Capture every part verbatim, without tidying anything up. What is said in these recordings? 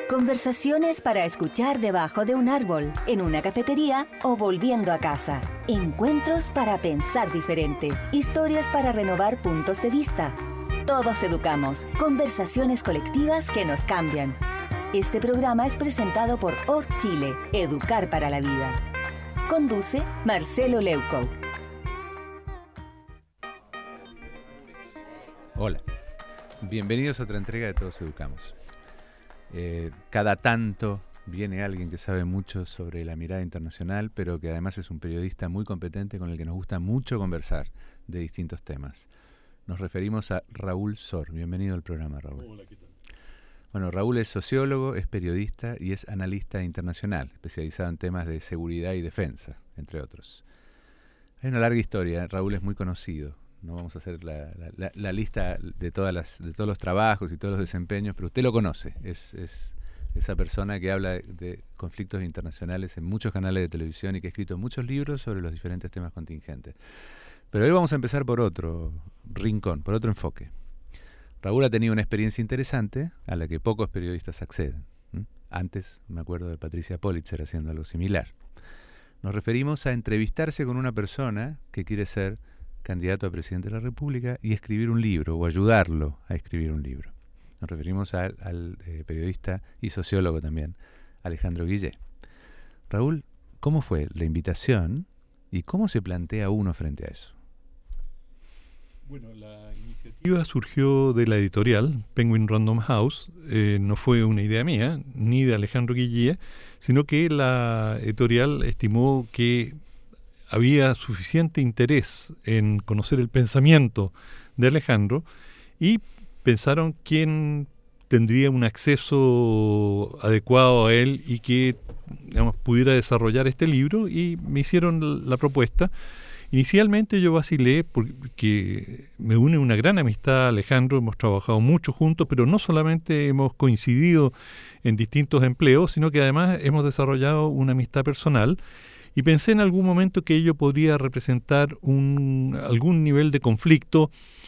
Conversaciones para escuchar debajo de un árbol, en una cafetería o volviendo a casa. Encuentros para pensar diferente. Historias para renovar puntos de vista. Todos educamos. Conversaciones colectivas que nos cambian. Este programa es presentado por O C Chile, Educar para la Vida. Conduce Marcelo Leuco. Hola, bienvenidos a otra entrega de Todos Educamos. Eh, cada tanto viene alguien que sabe mucho sobre la mirada internacional, pero que además es un periodista muy competente con el que nos gusta mucho conversar de distintos temas. Nos referimos a Raúl Sor. Bienvenido al programa, Raúl. Hola, ¿qué tal? Bueno, Raúl es sociólogo, es periodista y es analista internacional, especializado en temas de seguridad y defensa, entre otros. Hay una larga historia, Raúl es muy conocido. No vamos a hacer la, la, la lista de todas las, de todos los trabajos y todos los desempeños, pero usted lo conoce. Es, es esa persona que habla de, de conflictos internacionales en muchos canales de televisión y que ha escrito muchos libros sobre los diferentes temas contingentes. Pero hoy vamos a empezar por otro rincón, por otro enfoque. Raúl ha tenido una experiencia interesante a la que pocos periodistas acceden. ¿Mm? Antes me acuerdo de Patricia Politzer haciendo algo similar. Nos referimos a entrevistarse con una persona que quiere ser candidato a presidente de la República y escribir un libro o ayudarlo a escribir un libro. Nos referimos a, al eh, periodista y sociólogo también, Alejandro Guillé. Raúl, ¿cómo fue la invitación y cómo se plantea uno frente a eso? Bueno, la iniciativa surgió de la editorial Penguin Random House. Eh, no fue una idea mía ni de Alejandro Guillé, sino que la editorial estimó que había suficiente interés en conocer el pensamiento de Alejandro y pensaron quién tendría un acceso adecuado a él y que, digamos, pudiera desarrollar este libro, y me hicieron la propuesta. Inicialmente yo vacilé porque me une una gran amistad a Alejandro, hemos trabajado mucho juntos, pero no solamente hemos coincidido en distintos empleos, sino que además hemos desarrollado una amistad personal. Y pensé en algún momento que ello podría representar un, algún nivel de conflicto,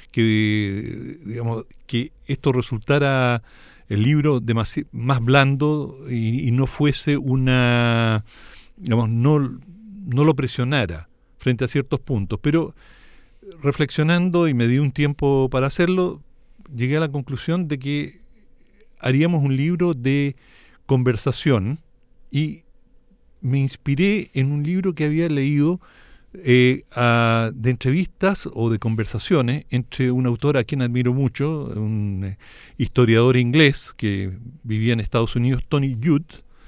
que, digamos, que esto resultara el libro demasi- más blando y, y no fuese una, digamos, no, no lo presionara frente a ciertos puntos. Pero reflexionando, y me di un tiempo para hacerlo, llegué a la conclusión de que haríamos un libro de conversación, y me inspiré en un libro que había leído eh, a, de entrevistas o de conversaciones entre un autor a quien admiro mucho, un eh, historiador inglés que vivía en Estados Unidos, Tony Judt,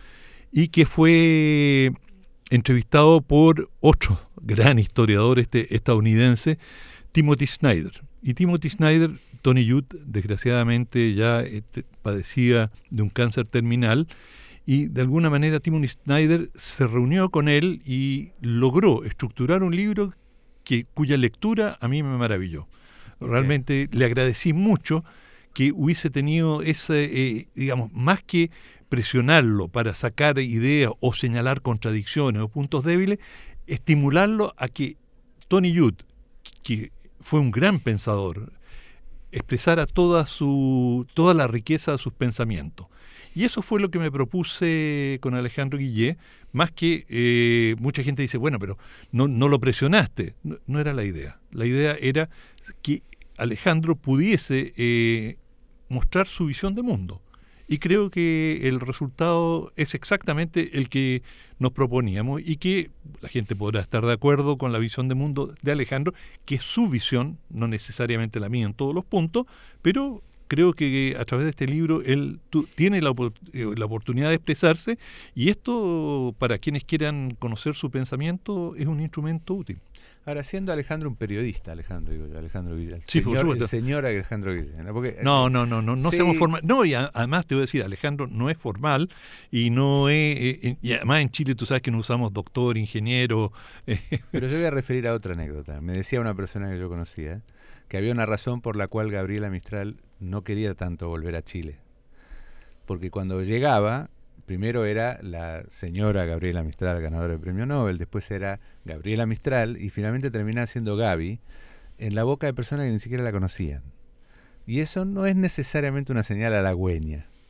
y que fue entrevistado por otro gran historiador este, estadounidense, Timothy Snyder. Y Timothy Snyder, Tony Judt, desgraciadamente ya este, padecía de un cáncer terminal, y de alguna manera Timothy Snyder se reunió con él y logró estructurar un libro que, cuya lectura a mí me maravilló. Realmente okay. Le agradecí mucho que hubiese tenido ese, eh, digamos, más que presionarlo para sacar ideas o señalar contradicciones o puntos débiles, estimularlo a que Tony Judt, que fue un gran pensador, expresara toda su toda la riqueza de sus pensamientos. Y eso fue lo que me propuse con Alejandro Guillé, más que eh, mucha gente dice, bueno, pero no, no lo presionaste. No, no era la idea. La idea era que Alejandro pudiese eh, mostrar su visión de mundo. Y creo que el resultado es exactamente el que nos proponíamos, y que la gente podrá estar de acuerdo con la visión de mundo de Alejandro, que es su visión, no necesariamente la mía en todos los puntos, pero creo que a través de este libro él tu, tiene la, la oportunidad de expresarse, y esto, para quienes quieran conocer su pensamiento, es un instrumento útil. Ahora, siendo Alejandro un periodista, Alejandro, digo yo, Alejandro Guillén, sí, señor, el señor Alejandro Guillén, ¿no? Porque, no, no, no, no, no sí. seamos formales. No, y a, además te voy a decir, Alejandro no es formal, y no es, eh, y además en Chile tú sabes que no usamos doctor, ingeniero. Eh. Pero yo voy a referir a otra anécdota. Me decía una persona que yo conocía que había una razón por la cual Gabriela Mistral no quería tanto volver a Chile. Porque cuando llegaba, primero era la señora Gabriela Mistral, ganadora del premio Nobel, después era Gabriela Mistral, y finalmente terminaba siendo Gaby, en la boca de personas que ni siquiera la conocían. Y eso no es necesariamente una señal halagüeña.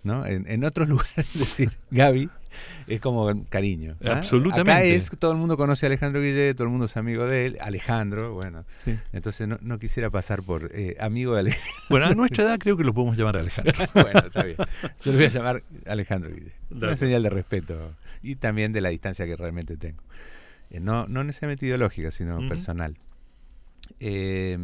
¿no? En, en otros lugares decir Gaby es como cariño. ¿eh? Absolutamente. Acá es, todo el mundo conoce a Alejandro Guillet, todo el mundo es amigo de él, Alejandro, bueno. Sí. Entonces no, no quisiera pasar por eh, amigo de Alejandro. Bueno, a nuestra edad creo que lo podemos llamar Alejandro. Bueno, está bien. Yo lo voy a llamar Alejandro Guillet. Una señal de respeto y también de la distancia que realmente tengo. Eh, no, no necesariamente ideológica, sino uh-huh. personal. Eh,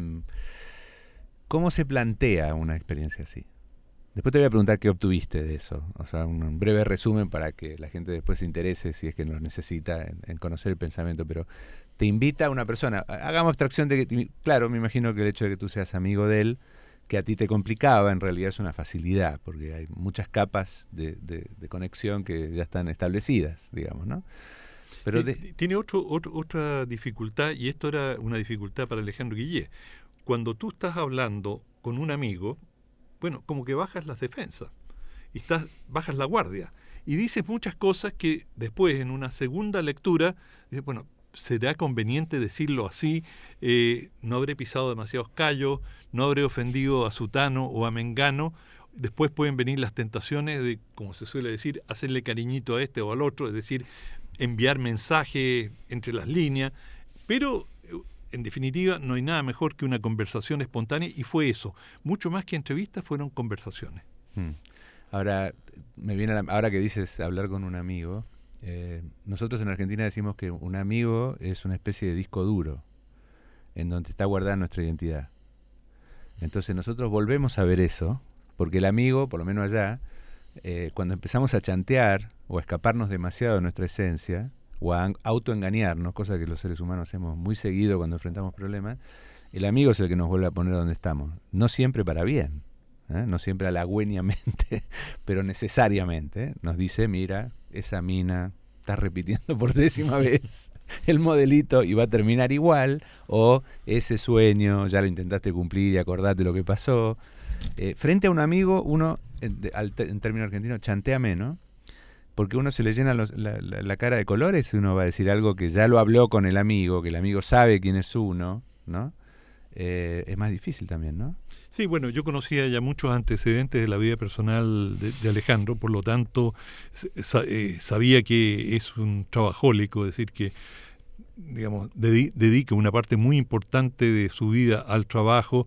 ¿Cómo se plantea una experiencia así? Después te voy a preguntar qué obtuviste de eso. O sea, un, un breve resumen para que la gente después se interese, si es que lo necesita, en, en conocer el pensamiento. Pero te invita a una persona. Hagamos abstracción de que, claro, me imagino que el hecho de que tú seas amigo de él, que a ti te complicaba, en realidad es una facilidad, porque hay muchas capas de, de, de conexión que ya están establecidas, digamos, ¿no? Pero de... Tiene otro, otro, otra dificultad, y esto era una dificultad para Alejandro Guillet. Cuando tú estás hablando con un amigo, bueno, como que bajas las defensas, y estás, bajas la guardia, y dices muchas cosas que después, en una segunda lectura, dices, bueno, ¿será conveniente decirlo así? Eh, ¿No habré pisado demasiados callos? ¿No habré ofendido a Sutano o a Mengano? Después pueden venir las tentaciones de, como se suele decir, hacerle cariñito a este o al otro, es decir, enviar mensajes entre las líneas, pero en definitiva no hay nada mejor que una conversación espontánea, y fue eso, mucho más que entrevistas, fueron conversaciones. Hmm. Ahora, me viene a la, ahora que dices hablar con un amigo, eh, nosotros en Argentina decimos que un amigo es una especie de disco duro, en donde está guardada nuestra identidad. Entonces nosotros volvemos a ver eso, porque el amigo, por lo menos allá, eh, cuando empezamos a chantear o a escaparnos demasiado de nuestra esencia, o a autoengañarnos, cosa que los seres humanos hacemos muy seguido cuando enfrentamos problemas, el amigo es el que nos vuelve a poner donde estamos. No siempre para bien, ¿eh? No siempre halagüeñamente, pero necesariamente. ¿eh? Nos dice, mira, esa mina, estás repitiendo por décima vez el modelito y va a terminar igual, o ese sueño, ya lo intentaste cumplir y acordate lo que pasó. Eh, frente a un amigo, uno, en, al, en término argentino, chantea menos, porque uno se le llena los, la, la, la cara de colores y uno va a decir algo que ya lo habló con el amigo, que el amigo sabe quién es uno, ¿no? Eh, es más difícil también, ¿no? Sí, bueno, yo conocía ya muchos antecedentes de la vida personal de, de Alejandro, por lo tanto sa, eh, sabía que es un trabajólico, es decir, que digamos, dedi- dedica una parte muy importante de su vida al trabajo,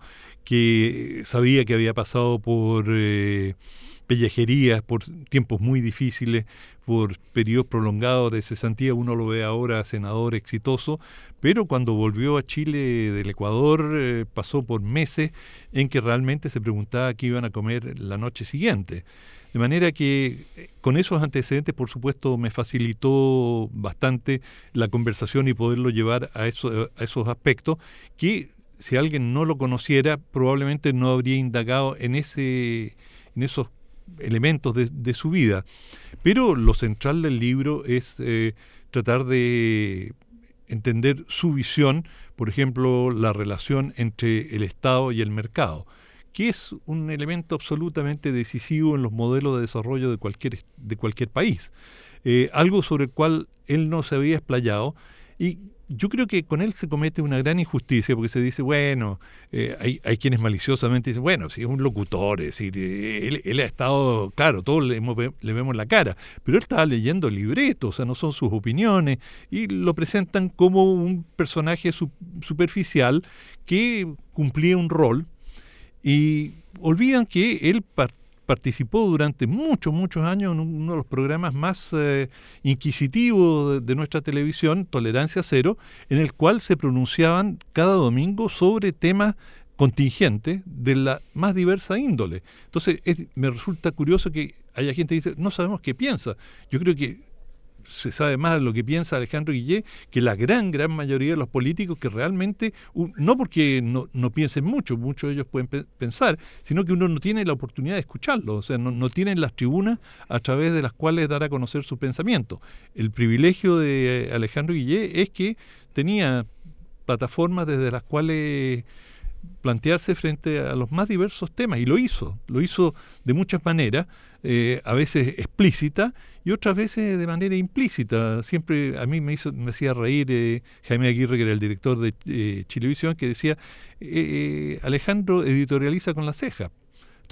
que sabía que había pasado por eh, pellejerías, por tiempos muy difíciles, por periodos prolongados de cesantía. Uno lo ve ahora senador exitoso, pero cuando volvió a Chile del Ecuador eh, pasó por meses en que realmente se preguntaba qué iban a comer la noche siguiente. De manera que con esos antecedentes, por supuesto, me facilitó bastante la conversación y poderlo llevar a, eso, a esos aspectos que, si alguien no lo conociera, probablemente no habría indagado en, ese, en esos elementos de, de su vida. Pero lo central del libro es eh, tratar de entender su visión, por ejemplo, la relación entre el Estado y el mercado, que es un elemento absolutamente decisivo en los modelos de desarrollo de cualquier, de cualquier país. Eh, algo sobre el cual él no se había explayado, y yo creo que con él se comete una gran injusticia, porque se dice, bueno, eh, hay, hay quienes maliciosamente dicen, bueno, si es un locutor, es decir, eh, él, él ha estado, claro, todos le, hemos, le vemos la cara, pero él estaba leyendo libretos, o sea, no son sus opiniones, y lo presentan como un personaje su, superficial que cumplía un rol, y olvidan que él par- participó durante muchos, muchos años en uno de los programas más eh, inquisitivos de, de nuestra televisión, Tolerancia Cero, en el cual se pronunciaban cada domingo sobre temas contingentes de la más diversa índole. Entonces, es, me resulta curioso que haya gente que dice, no sabemos qué piensa. Yo creo que se sabe más de lo que piensa Alejandro Guillet que la gran, gran mayoría de los políticos, que realmente, no porque no, no piensen mucho, muchos de ellos pueden pe- pensar, sino que uno no tiene la oportunidad de escucharlo, o sea, no, no tienen las tribunas a través de las cuales dar a conocer su pensamiento. El privilegio de Alejandro Guillet es que tenía plataformas desde las cuales plantearse frente a los más diversos temas, y lo hizo, lo hizo de muchas maneras, eh, a veces explícita y otras veces de manera implícita. Siempre a mí me hizo, me hacía reír eh, Jaime Aguirre, que era el director de eh, Chilevisión, que decía, eh, Alejandro editorializa con la ceja.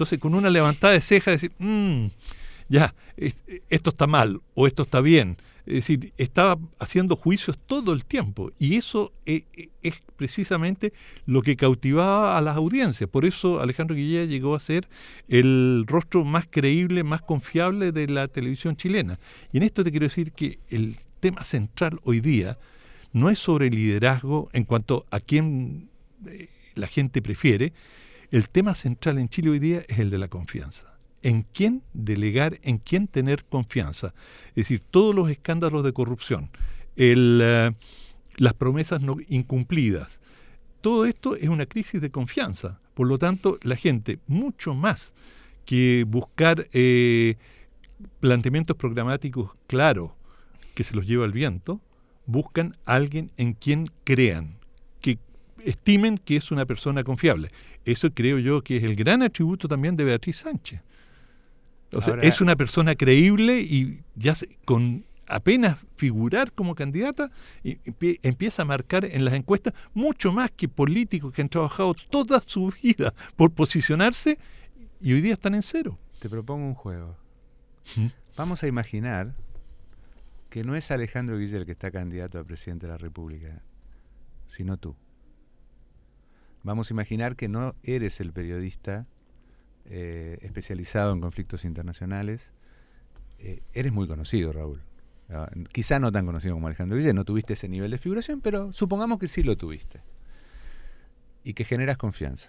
Entonces, con una levantada de ceja, decir, mmm, ya, esto está mal o esto está bien. Es decir, estaba haciendo juicios todo el tiempo y eso es, es precisamente lo que cautivaba a las audiencias. Por eso Alejandro Guillé llegó a ser el rostro más creíble, más confiable de la televisión chilena. Y en esto te quiero decir que el tema central hoy día no es sobre liderazgo en cuanto a quién eh, la gente prefiere. El tema central en Chile hoy día es el de la confianza. En quién delegar, en quién tener confianza. Es decir, todos los escándalos de corrupción, el, uh, las promesas no incumplidas, todo esto es una crisis de confianza. Por lo tanto, la gente, mucho más que buscar eh, planteamientos programáticos claros que se los lleva al viento, buscan a alguien en quien crean, que estimen que es una persona confiable. Eso creo yo que es el gran atributo también de Beatriz Sánchez. O sea, Ahora, es una persona creíble y ya se, con apenas figurar como candidata y, y, empieza a marcar en las encuestas mucho más que políticos que han trabajado toda su vida por posicionarse y hoy día están en cero. Te propongo un juego. ¿Mm? Vamos a imaginar que no es Alejandro Guillé el que está candidato a presidente de la República, sino tú. Vamos a imaginar que no eres el periodista Eh, especializado en conflictos internacionales. Eh, eres muy conocido, Raúl. Uh, quizá no tan conocido como Alejandro Guillé, no tuviste ese nivel de figuración, pero supongamos que sí lo tuviste. Y que generas confianza.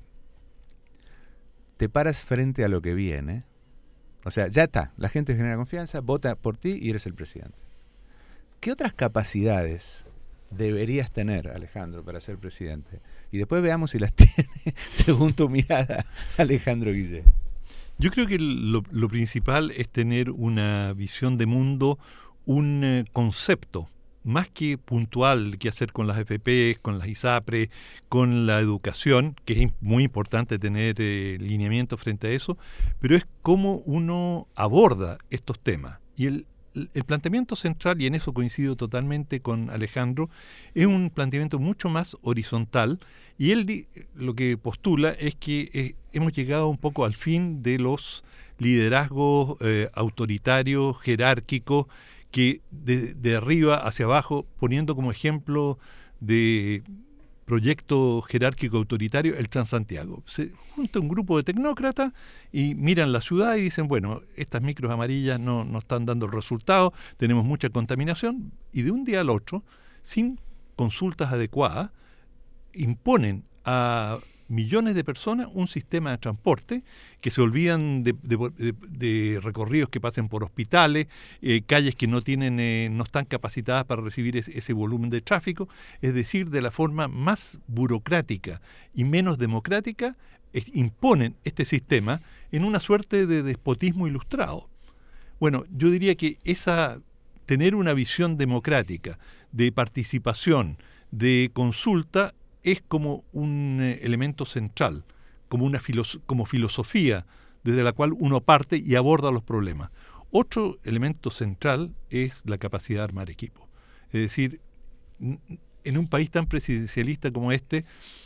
Te paras frente a lo que viene. O sea, ya está, la gente genera confianza, vota por ti y eres el presidente. ¿Qué otras capacidades deberías tener, Alejandro, para ser presidente? Y después veamos si las tiene, según tu mirada, Alejandro Guillé. Yo creo que lo, lo principal es tener una visión de mundo, un eh, concepto, más que puntual, que hacer con las F P, con las ISAPRE, con la educación, que es muy importante tener eh, lineamiento frente a eso, pero es cómo uno aborda estos temas. Y el El planteamiento central, y en eso coincido totalmente con Alejandro, es un planteamiento mucho más horizontal, y él di, lo que postula es que eh, hemos llegado un poco al fin de los liderazgos eh, autoritarios, jerárquicos, que de, de arriba hacia abajo, poniendo como ejemplo de proyecto jerárquico autoritario, el Transantiago. Se junta un grupo de tecnócratas y miran la ciudad y dicen, bueno, estas micros amarillas no, no están dando el resultado, tenemos mucha contaminación, y de un día al otro, sin consultas adecuadas, imponen a millones de personas un sistema de transporte que se olvidan de, de, de, de recorridos que pasen por hospitales, eh, calles que no tienen, eh, no están capacitadas para recibir ese, ese volumen de tráfico, es decir, de la forma más burocrática y menos democrática, eh, imponen este sistema en una suerte de despotismo ilustrado. Bueno, yo diría que esa, tener una visión democrática, de participación, de consulta, es como un eh, elemento central, como una filos- como filosofía desde la cual uno parte y aborda los problemas. Otro elemento central es la capacidad de armar equipo. Es decir, n- en un país tan presidencialista como este,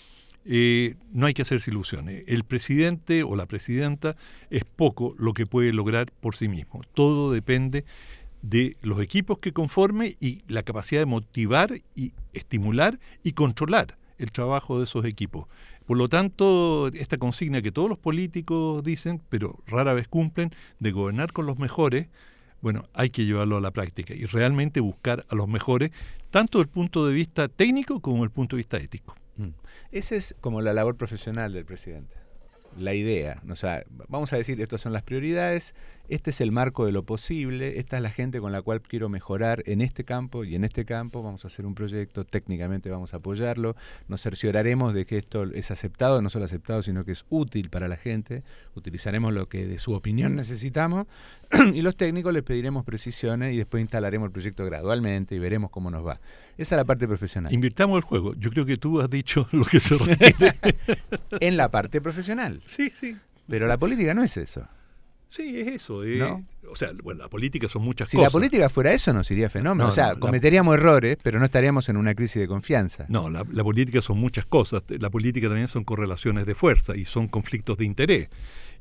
eh, no hay que hacerse ilusiones. El presidente o la presidenta es poco lo que puede lograr por sí mismo. Todo depende de los equipos que conforme y la capacidad de motivar y estimular y controlar el trabajo de esos equipos. Por lo tanto, esta consigna que todos los políticos dicen, pero rara vez cumplen, de gobernar con los mejores, bueno, hay que llevarlo a la práctica y realmente buscar a los mejores, tanto desde el punto de vista técnico como desde el punto de vista ético. Mm. Esa es como la labor profesional del presidente. La idea, o sea, vamos a decir, estas son las prioridades, este es el marco de lo posible, esta es la gente con la cual quiero mejorar en este campo y en este campo, vamos a hacer un proyecto, técnicamente vamos a apoyarlo, nos cercioraremos de que esto es aceptado, no solo aceptado, sino que es útil para la gente, utilizaremos lo que de su opinión necesitamos y los técnicos les pediremos precisiones y después instalaremos el proyecto gradualmente y veremos cómo nos va. Esa es la parte profesional. Invirtamos el juego. Yo creo que tú has dicho lo que se requiere. En la parte profesional. Sí, sí. Pero la política no es eso. Sí, es eso. Eh. ¿No? O sea, bueno, la política son muchas si cosas. Si la política fuera eso, no sería fenómeno. No, o sea, no, cometeríamos la... errores, pero no estaríamos en una crisis de confianza. No, la, la política son muchas cosas. La política también son correlaciones de fuerza y son conflictos de interés.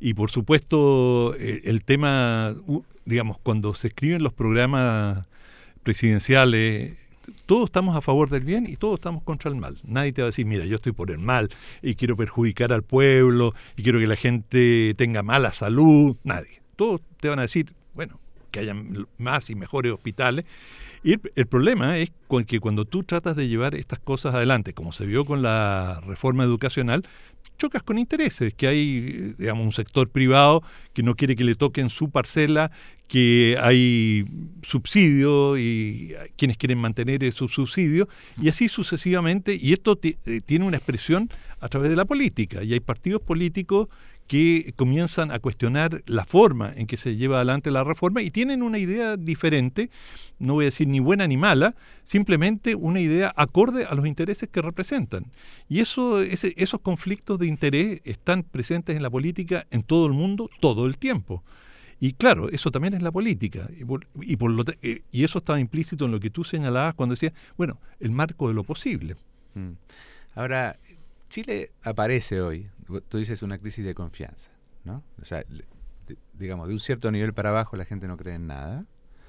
Y por supuesto, eh, el tema, uh, digamos, cuando se escriben los programas presidenciales, todos estamos a favor del bien y todos estamos contra el mal. Nadie te va a decir, mira, yo estoy por el mal y quiero perjudicar al pueblo y quiero que la gente tenga mala salud. Nadie. Todos te van a decir, bueno, que haya más y mejores hospitales. Y el, el problema es que cuando tú tratas de llevar estas cosas adelante, como se vio con la reforma educacional, chocas con intereses, que hay, digamos, un sector privado que no quiere que le toquen su parcela, que hay subsidio y quienes quieren mantener esos subsidios, y así sucesivamente, y esto t- tiene una expresión a través de la política, y hay partidos políticos que comienzan a cuestionar la forma en que se lleva adelante la reforma y tienen una idea diferente, no voy a decir ni buena ni mala, simplemente una idea acorde a los intereses que representan. Y eso, ese, esos conflictos de interés están presentes en la política en todo el mundo todo el tiempo. Y claro, eso también es la política. Y, por, y, por lo, eh, y eso estaba implícito en lo que tú señalabas cuando decías, bueno, el marco de lo posible. Mm. Ahora, Chile aparece hoy, tú dices, una crisis de confianza, ¿no? O sea, de, digamos, de un cierto nivel para abajo la gente no cree en nada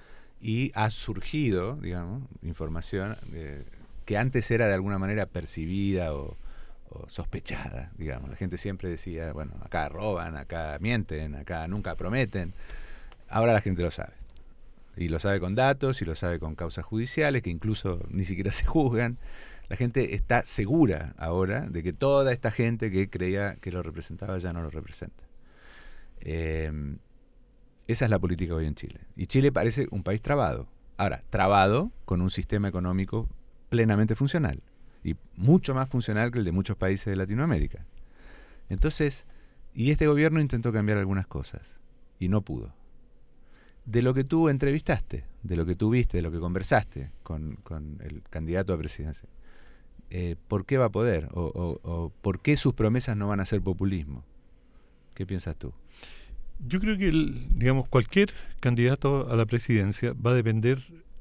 y ha surgido, digamos, información eh, que antes era de alguna manera percibida o, o sospechada, digamos. La gente siempre decía, bueno, acá roban, acá mienten, acá nunca prometen. Ahora la gente lo sabe. Y lo sabe con datos y lo sabe con causas judiciales que incluso ni siquiera se juzgan. La gente está segura ahora de que toda esta gente que creía que lo representaba ya no lo representa. Eh, esa es la política hoy en Chile. Y Chile parece un país trabado. Ahora, trabado con un sistema económico plenamente funcional. Y mucho más funcional que el de muchos países de Latinoamérica. Entonces, y este gobierno intentó cambiar algunas cosas. Y no pudo. De lo que tú entrevistaste, de lo que tú viste, de lo que conversaste con, con el candidato a presidencia, Eh, ¿por qué va a poder? O, o, o ¿por qué sus promesas no van a ser populismo? ¿Qué piensas tú? Yo creo que, el, digamos, cualquier candidato a la presidencia va a depender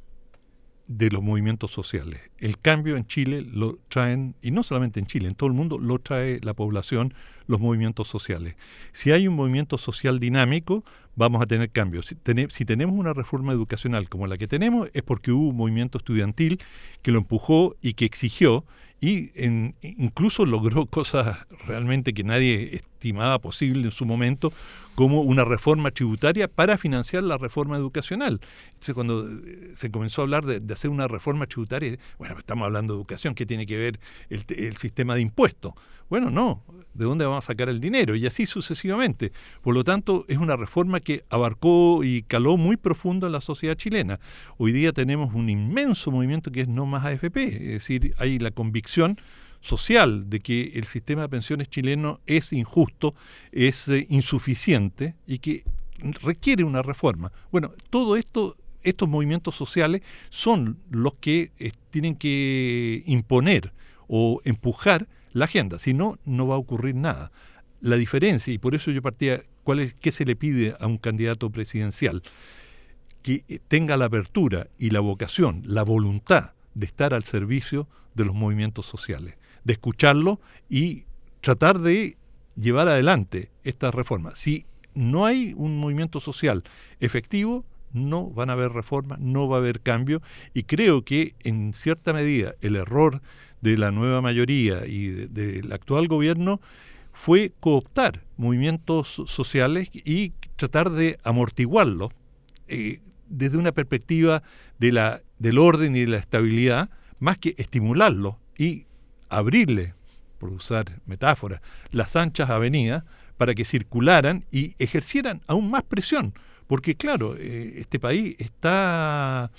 de los movimientos sociales. El cambio en Chile lo traen, y no solamente en Chile, en todo el mundo lo trae la población, los movimientos sociales. Si hay un movimiento social dinámico, vamos a tener cambios. Si, ten, si tenemos una reforma educacional como la que tenemos, es porque hubo un movimiento estudiantil que lo empujó y que exigió, y en, incluso logró cosas realmente que nadie estimaba posible en su momento, como una reforma tributaria para financiar la reforma educacional. Entonces, cuando se comenzó a hablar de, de hacer una reforma tributaria, bueno, estamos hablando de educación, ¿qué tiene que ver el, el sistema de impuestos? Bueno, no, ¿de dónde vamos a sacar el dinero? Y así sucesivamente. Por lo tanto, es una reforma que abarcó y caló muy profundo en la sociedad chilena. Hoy día tenemos un inmenso movimiento que es No Más A F P, es decir, hay la convicción social de que el sistema de pensiones chileno es injusto, es eh, insuficiente y que requiere una reforma. Bueno, todo esto, estos movimientos sociales son los que eh, tienen que imponer o empujar la agenda, si no, no va a ocurrir nada. La diferencia, y por eso yo partía, ¿cuál es, qué se le pide a un candidato presidencial? Que eh, tenga la apertura y la vocación, la voluntad de estar al servicio de los movimientos sociales, de escucharlo y tratar de llevar adelante esta reforma. Si no hay un movimiento social efectivo, no van a haber reformas, no va a haber cambio, y creo que en cierta medida el error de la nueva mayoría y de, de, del actual gobierno fue cooptar movimientos sociales y tratar de amortiguarlos eh, desde una perspectiva de la, del orden y de la estabilidad, más que estimularlos y abrirle, por usar metáforas, las anchas avenidas para que circularan y ejercieran aún más presión. Porque claro, eh, este país está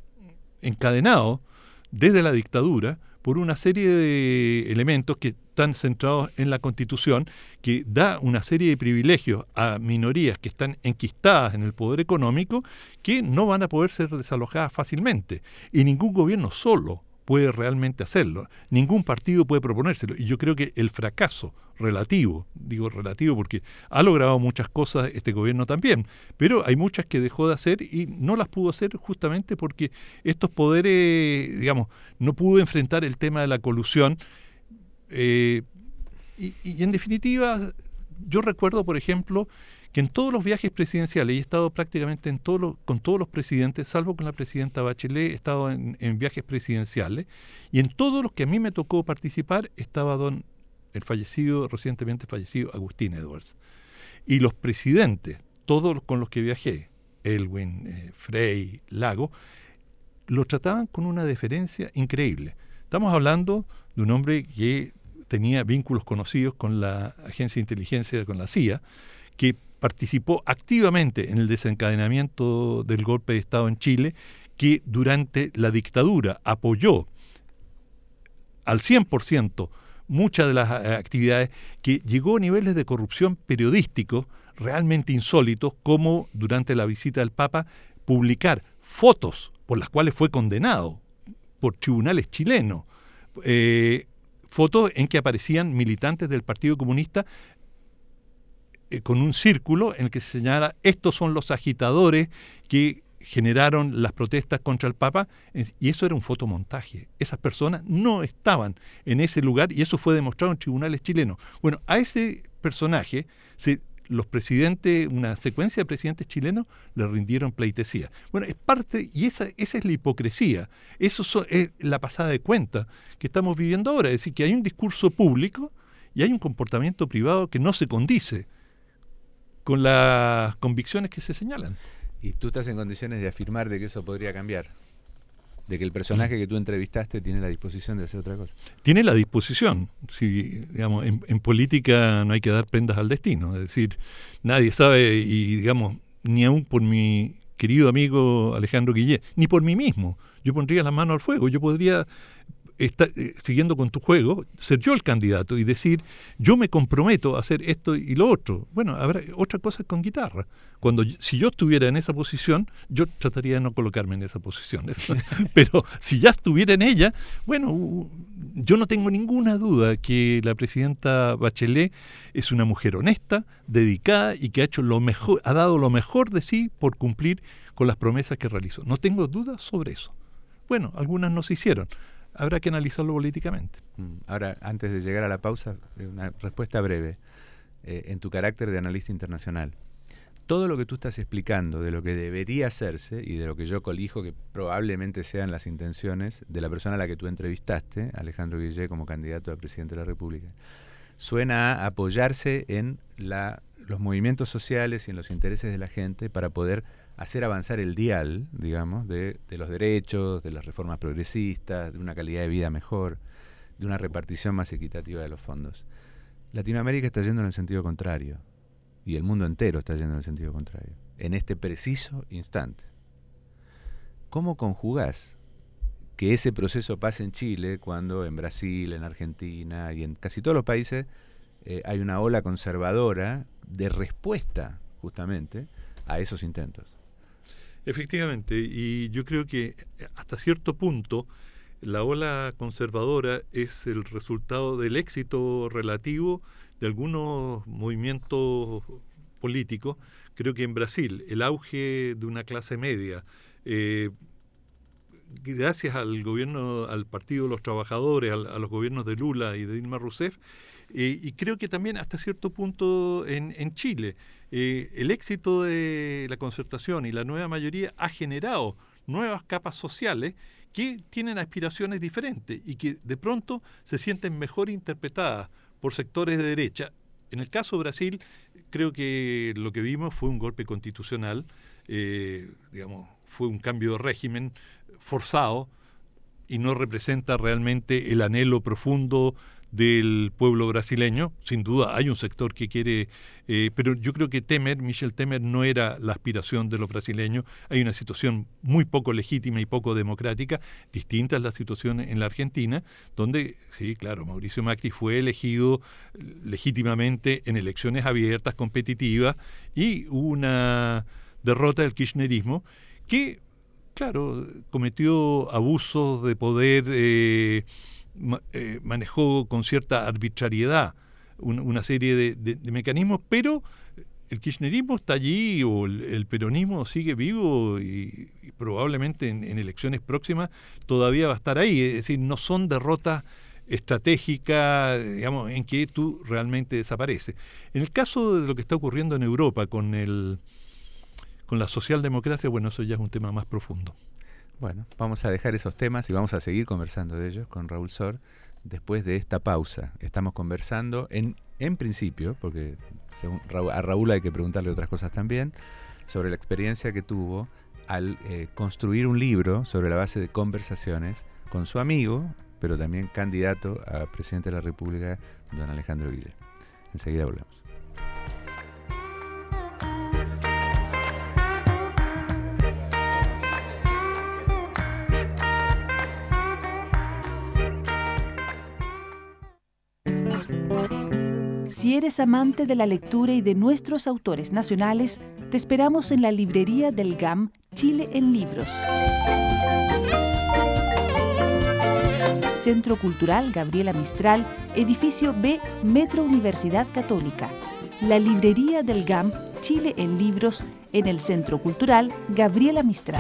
encadenado desde la dictadura por una serie de elementos que están centrados en la Constitución, que da una serie de privilegios a minorías que están enquistadas en el poder económico, que no van a poder ser desalojadas fácilmente. Y ningún gobierno solo puede realmente hacerlo. Ningún partido puede proponérselo. Y yo creo que el fracaso relativo, digo relativo porque ha logrado muchas cosas este gobierno también, pero hay muchas que dejó de hacer y no las pudo hacer justamente porque estos poderes, digamos, no pudo enfrentar el tema de la colusión eh, y, y en definitiva Yo recuerdo, por ejemplo, que en todos los viajes presidenciales, y he estado prácticamente en todos los, con todos los presidentes, salvo con la presidenta Bachelet, he estado en, en viajes presidenciales, y en todos los que a mí me tocó participar estaba don el fallecido, recientemente fallecido, Agustín Edwards. Y los presidentes, todos los con los que viajé, Elwin, eh, Frey, Lago, lo trataban con una deferencia increíble. Estamos hablando de un hombre que tenía vínculos conocidos con la agencia de inteligencia, con la C I A, que participó activamente en el desencadenamiento del golpe de Estado en Chile, que durante la dictadura apoyó al cien por ciento muchas de las actividades, que llegó a niveles de corrupción periodísticos realmente insólitos, como durante la visita del Papa publicar fotos por las cuales fue condenado por tribunales chilenos, eh, fotos en que aparecían militantes del Partido Comunista eh, con un círculo en el que se señala: estos son los agitadores que generaron las protestas contra el Papa, y eso era un fotomontaje. Esas personas no estaban en ese lugar y eso fue demostrado en tribunales chilenos. Bueno, a ese personaje se, los presidentes, una secuencia de presidentes chilenos le rindieron pleitesía. Bueno, es parte, y esa, esa es la hipocresía, eso so, es la pasada de cuenta que estamos viviendo ahora, es decir, que hay un discurso público y hay un comportamiento privado que no se condice con las convicciones que se señalan. ¿Y tú estás en condiciones de afirmar de que eso podría cambiar? ¿De que el personaje que tú entrevistaste tiene la disposición de hacer otra cosa? Tiene la disposición. Si, digamos, en, en política no hay que dar prendas al destino. Es decir, nadie sabe, y digamos, ni aún por mi querido amigo Alejandro Guillé, ni por mí mismo. Yo pondría la mano al fuego. Yo podría, estar, eh, siguiendo con tu juego, ser yo el candidato y decir: yo me comprometo a hacer esto y lo otro. Bueno, habrá otra cosa con guitarra. Cuando, si yo estuviera en esa posición, yo trataría de no colocarme en esa posición. Pero si ya estuviera en ella, bueno, yo no tengo ninguna duda que la presidenta Bachelet es una mujer honesta, dedicada y que ha hecho lo mejor, ha dado lo mejor de sí por cumplir con las promesas que realizó. No tengo dudas sobre eso. Bueno, algunas no se hicieron. Habrá que analizarlo políticamente. Ahora, antes de llegar a la pausa, una respuesta breve. Eh, en tu carácter de analista internacional, todo lo que tú estás explicando de lo que debería hacerse y de lo que yo colijo que probablemente sean las intenciones de la persona a la que tú entrevistaste, Alejandro Guillé, como candidato a presidente de la República, suena a apoyarse en la, los movimientos sociales y en los intereses de la gente para poder hacer avanzar el dial, digamos, de, de los derechos, de las reformas progresistas, de una calidad de vida mejor, de una repartición más equitativa de los fondos. Latinoamérica está yendo en el sentido contrario. Y el mundo entero está yendo en el sentido contrario, en este preciso instante. ¿Cómo conjugás que ese proceso pase en Chile cuando en Brasil, en Argentina y en casi todos los países eh, hay una ola conservadora de respuesta justamente a esos intentos? Efectivamente, y yo creo que hasta cierto punto la ola conservadora es el resultado del éxito relativo de algunos movimientos políticos. Creo que en Brasil el auge de una clase media, eh, gracias al gobierno, al Partido de los Trabajadores, al, a los gobiernos de Lula y de Dilma Rousseff, eh, y creo que también hasta cierto punto en, en Chile, eh, el éxito de la concertación y la nueva mayoría ha generado nuevas capas sociales que tienen aspiraciones diferentes y que de pronto se sienten mejor interpretadas por sectores de derecha. En el caso de Brasil, creo que lo que vimos fue un golpe constitucional, eh, digamos, fue un cambio de régimen forzado y no representa realmente el anhelo profundo del pueblo brasileño. Sin duda hay un sector que quiere, eh, pero yo creo que Temer, Michel Temer, no era la aspiración de los brasileños. Hay una situación muy poco legítima y poco democrática, distinta a la situación en la Argentina, donde, sí, claro, Mauricio Macri fue elegido legítimamente en elecciones abiertas, competitivas, y hubo una derrota del kirchnerismo que, claro, cometió abusos de poder, eh, ma, eh, manejó con cierta arbitrariedad un, una serie de, de, de mecanismos, pero el kirchnerismo está allí, o el, el peronismo sigue vivo y, y probablemente en, en elecciones próximas todavía va a estar ahí. Es decir, no son derrotas estratégica, digamos, en que tú realmente desapareces. En el caso de lo que está ocurriendo en Europa con el con la socialdemocracia, bueno, eso ya es un tema más profundo. Bueno, vamos a dejar esos temas y vamos a seguir conversando de ellos con Raúl Sor después de esta pausa. Estamos conversando en, en principio, porque según Raúl, a Raúl hay que preguntarle otras cosas también, sobre la experiencia que tuvo al eh, construir un libro sobre la base de conversaciones con su amigo, pero también candidato a presidente de la República, don Alejandro Guille. Enseguida volvemos. Si eres amante de la lectura y de nuestros autores nacionales, te esperamos en la librería del G A M Chile en Libros. Centro Cultural Gabriela Mistral, edificio B, Metro Universidad Católica. La librería del G A M Chile en Libros en el Centro Cultural Gabriela Mistral.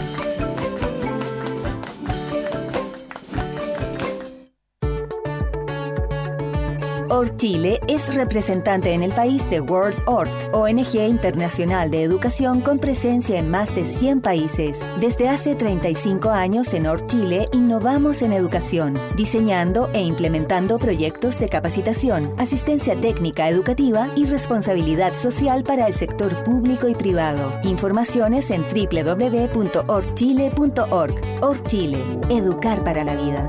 ORChile es representante en el país de World Org, O N G internacional de educación con presencia en más de cien países. Desde hace treinta y cinco años en ORChile innovamos en educación, diseñando e implementando proyectos de capacitación, asistencia técnica educativa y responsabilidad social para el sector público y privado. Informaciones en doble u doble u doble u punto orchile punto org. ORChile, educar para la vida.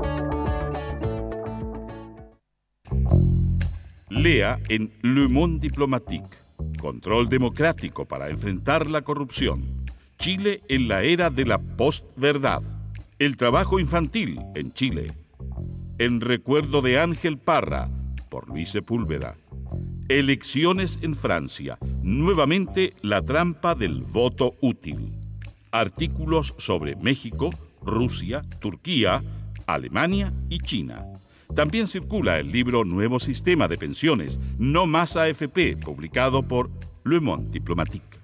Lea en Le Monde Diplomatique, Control democrático para enfrentar la corrupción. Chile en la era de la postverdad. El trabajo infantil en Chile. En recuerdo de Ángel Parra, por Luis Sepúlveda. Elecciones en Francia. Nuevamente la trampa del voto útil. Artículos sobre México, Rusia, Turquía, Alemania y China. También circula el libro Nuevo Sistema de Pensiones, No Más A F P, publicado por Le Monde Diplomatique.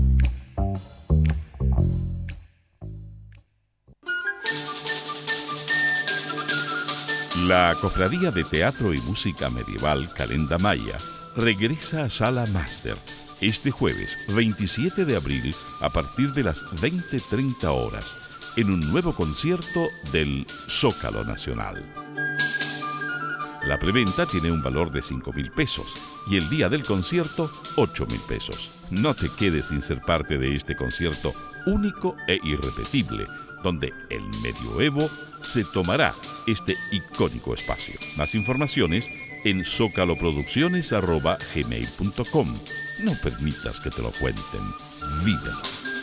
La Cofradía de Teatro y Música Medieval Calenda Maya regresa a Sala Máster este jueves veintisiete de abril a partir de las veinte treinta horas en un nuevo concierto del Zócalo Nacional. La preventa tiene un valor de cinco mil pesos y el día del concierto ocho mil pesos. No te quedes sin ser parte de este concierto único e irrepetible, donde el medioevo se tomará este icónico espacio. Más informaciones en zocaloproducciones arroba gmail punto com. No permitas que te lo cuenten. Vívelo.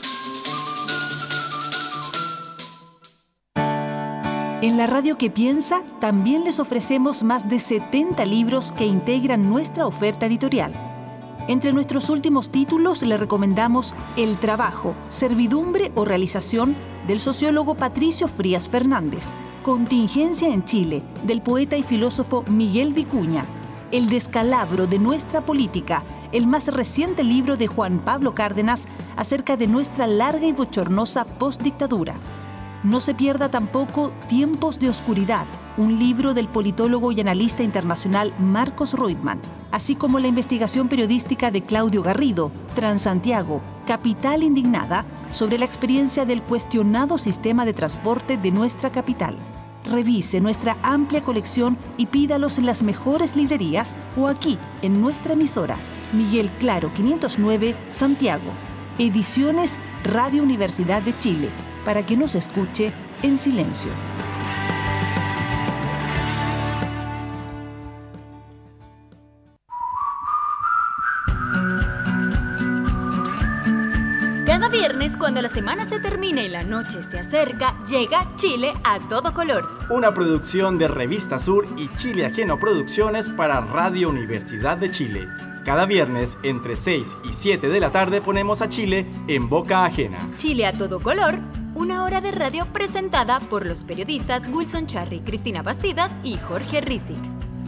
En la radio que piensa, también les ofrecemos más de setenta libros que integran nuestra oferta editorial. Entre nuestros últimos títulos le recomendamos El trabajo, servidumbre o realización del sociólogo Patricio Frías Fernández, Contingencia en Chile, del poeta y filósofo Miguel Vicuña, El descalabro de nuestra política, el más reciente libro de Juan Pablo Cárdenas acerca de nuestra larga y bochornosa postdictadura. No se pierda tampoco Tiempos de Oscuridad, un libro del politólogo y analista internacional Marcos Reutemann, así como la investigación periodística de Claudio Garrido, Transantiago, Capital Indignada, sobre la experiencia del cuestionado sistema de transporte de nuestra capital. Revise nuestra amplia colección y pídalos en las mejores librerías o aquí, en nuestra emisora, Miguel Claro quinientos nueve, Santiago. Ediciones Radio Universidad de Chile, para que nos escuche en silencio. Cada viernes, cuando la semana se termina y la noche se acerca, llega Chile a todo color. Una producción de Revista Sur y Chile Ajeno Producciones para Radio Universidad de Chile. Cada viernes, entre seis y siete de la tarde, ponemos a Chile en boca ajena. Chile a todo color, una hora de radio presentada por los periodistas Wilson Charry, Cristina Bastidas y Jorge Rizik.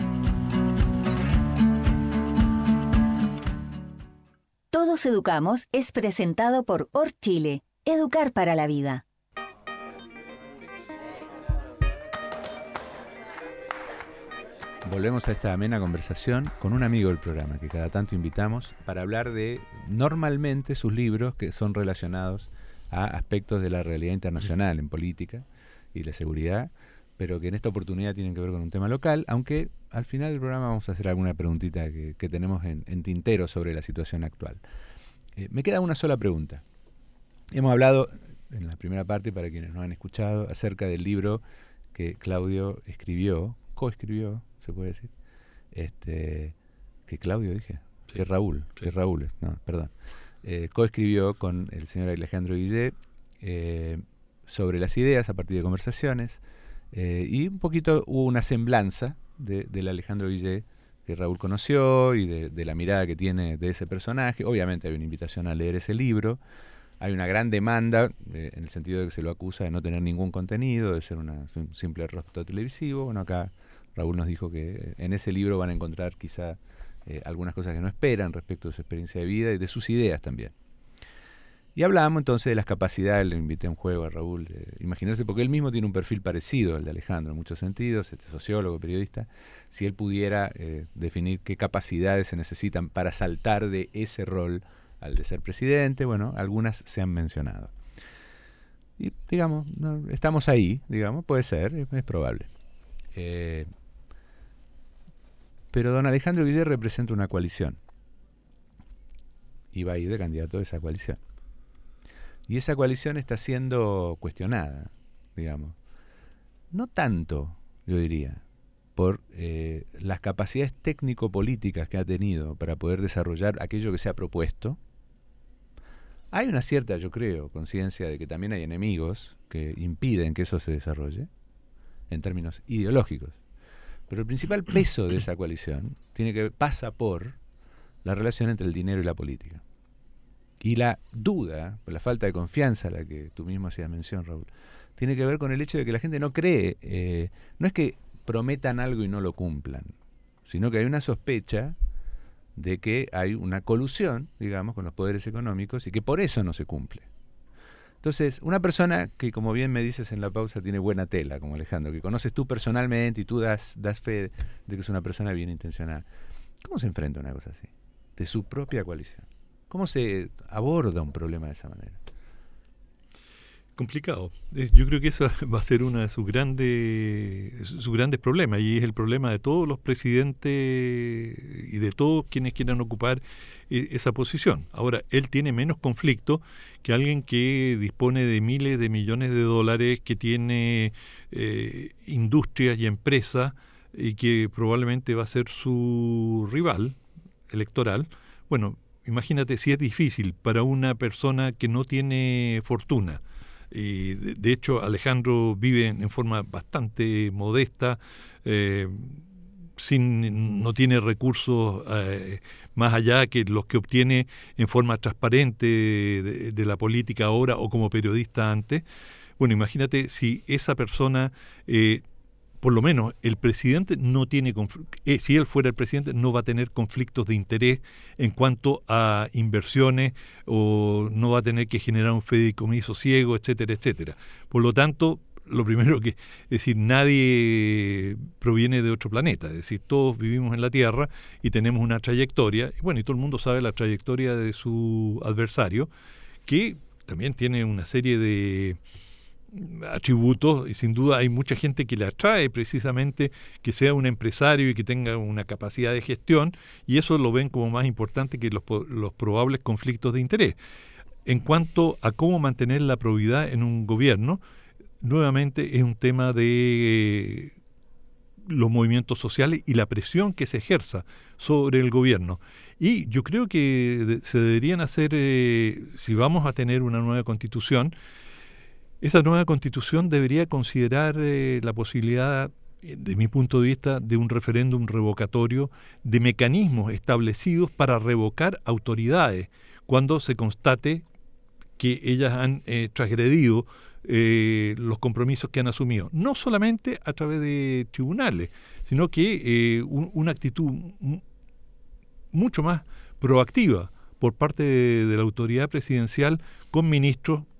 Todos Educamos es presentado por ORChile, Educar para la Vida. Volvemos a esta amena conversación con un amigo del programa que cada tanto invitamos para hablar de normalmente sus libros que son relacionados a aspectos de la realidad internacional en política y la seguridad, pero que en esta oportunidad tienen que ver con un tema local, aunque al final del programa vamos a hacer alguna preguntita que, que tenemos en, en tintero sobre la situación actual. Eh, me queda una sola pregunta. Hemos hablado en la primera parte, para quienes no han escuchado, acerca del libro que Claudio escribió, coescribió, se puede decir, este, que Claudio dije, sí. que Raúl, sí. que Raúl, no, perdón, eh, coescribió con el señor Alejandro Guillé eh, sobre las ideas a partir de conversaciones, eh, y un poquito hubo una semblanza de, del Alejandro Guillé que Raúl conoció y de, de la mirada que tiene de ese personaje. Obviamente hay una invitación a leer ese libro. Hay una gran demanda, eh, en el sentido de que se lo acusa de no tener ningún contenido, de ser una, un simple rostro televisivo. Bueno, acá Raúl nos dijo que en ese libro van a encontrar quizá eh, algunas cosas que no esperan respecto de su experiencia de vida y de sus ideas también. Y hablábamos entonces de las capacidades, le invité a un juego a Raúl, de imaginarse, porque él mismo tiene un perfil parecido al de Alejandro en muchos sentidos, este sociólogo, periodista, si él pudiera eh, definir qué capacidades se necesitan para saltar de ese rol al de ser presidente. Bueno, algunas se han mencionado. Y digamos, no, estamos ahí, digamos, puede ser, es, es probable. Eh, pero don Alejandro Guillé representa una coalición. Y va a ir de candidato de esa coalición. Y esa coalición está siendo cuestionada, digamos. No tanto, yo diría, por eh, las capacidades técnico-políticas que ha tenido para poder desarrollar aquello que se ha propuesto. Hay una cierta, yo creo, conciencia de que también hay enemigos que impiden que eso se desarrolle, en términos ideológicos. Pero el principal peso de esa coalición tiene que pasa por la relación entre el dinero y la política. Y la duda, la falta de confianza a la que tú mismo hacías mención, Raúl, tiene que ver con el hecho de que la gente no cree, eh, no es que prometan algo y no lo cumplan, sino que hay una sospecha de que hay una colusión, digamos, con los poderes económicos y que por eso no se cumple. Entonces, una persona que, como bien me dices en la pausa, tiene buena tela, como Alejandro, que conoces tú personalmente y tú das, das fe de que es una persona bien intencionada, ¿cómo se enfrenta a una cosa así? De su propia coalición. ¿Cómo se aborda un problema de esa manera? Complicado. Eh, yo creo que ese va a ser uno de sus grandes, sus grandes problemas, y es el problema de todos los presidentes y de todos quienes quieran ocupar eh, esa posición. Ahora, él tiene menos conflicto que alguien que dispone de miles de millones de dólares, que tiene eh, industrias y empresas y que probablemente va a ser su rival electoral. Bueno, imagínate si es difícil para una persona que no tiene fortuna. Y de, de hecho, Alejandro vive en, en forma bastante modesta, eh, sin, no tiene recursos eh, más allá que los que obtiene en forma transparente de, de la política ahora o como periodista antes. Bueno, imagínate si esa persona... Eh, por lo menos el presidente no tiene, eh, si él fuera el presidente, no va a tener conflictos de interés en cuanto a inversiones, o no va a tener que generar un fideicomiso ciego, etcétera, etcétera. Por lo tanto, lo primero que, es decir, nadie proviene de otro planeta, es decir, todos vivimos en la Tierra y tenemos una trayectoria, y bueno, y todo el mundo sabe la trayectoria de su adversario, que también tiene una serie de atributos, y sin duda hay mucha gente que le atrae precisamente que sea un empresario y que tenga una capacidad de gestión, y eso lo ven como más importante que los, los probables conflictos de interés. En cuanto a cómo mantener la probidad en un gobierno, nuevamente es un tema de los movimientos sociales y la presión que se ejerza sobre el gobierno. Y yo creo que se deberían hacer, eh, si vamos a tener una nueva constitución, esa nueva constitución debería considerar eh, la posibilidad, de mi punto de vista, de un referéndum revocatorio, de mecanismos establecidos para revocar autoridades cuando se constate que ellas han eh, transgredido eh, los compromisos que han asumido. No solamente a través de tribunales, sino que eh, un, una actitud m- mucho más proactiva por parte de, de la autoridad presidencial con ministros como